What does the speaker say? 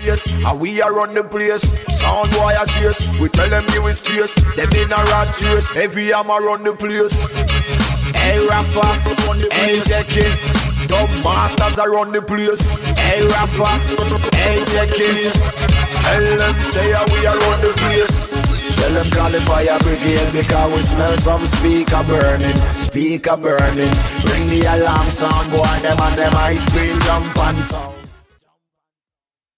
bass, and we are run the place. Sound boy a chase, we tell them you is space. Them in a rat chase, heavy hammer run the place. Hey Rafa, hey Jackie, dub masters are run the place. Hey Rafa, hey Jackie, tell them say we are run the place. Tell them call the fire brigade because we smell some speaker burning. Speaker burning. Ring the alarm sound, boy, them and them ice cream jump and sound.